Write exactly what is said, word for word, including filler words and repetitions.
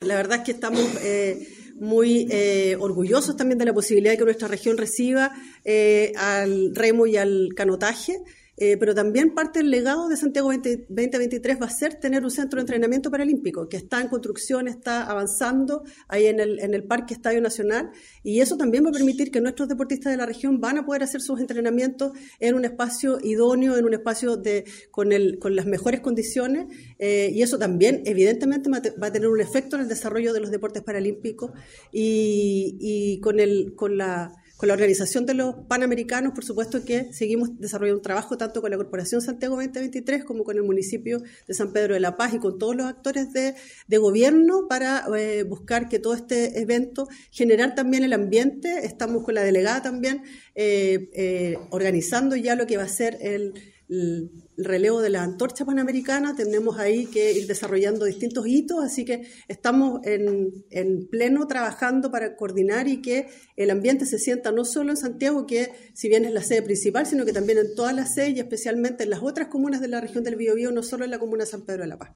la verdad es que estamos eh, muy eh, orgullosos también de la posibilidad de que nuestra región reciba eh, al remo y al canotaje. Eh, pero también parte del legado de Santiago veinte veintitrés va a ser tener un centro de entrenamiento paralímpico que está en construcción, está avanzando ahí en el, en el Parque Estadio Nacional, y eso también va a permitir que nuestros deportistas de la región van a poder hacer sus entrenamientos en un espacio idóneo, en un espacio de, con, el, con las mejores condiciones, eh, y eso también evidentemente va a tener un efecto en el desarrollo de los deportes paralímpicos y, y con, el, con la... Con la organización de los Panamericanos, por supuesto que seguimos desarrollando un trabajo tanto con la Corporación Santiago veinte veintitrés como con el municipio de San Pedro de la Paz y con todos los actores de, de gobierno para eh, buscar que todo este evento, generar también el ambiente. Estamos con la delegada también eh, eh, organizando ya lo que va a ser el... el relevo de la antorcha panamericana. Tenemos ahí que ir desarrollando distintos hitos, así que estamos en, en pleno trabajando para coordinar y que el ambiente se sienta no solo en Santiago, que si bien es la sede principal, sino que también en todas las sedes y especialmente en las otras comunas de la región del Biobío, no solo en la comuna de San Pedro de la Paz.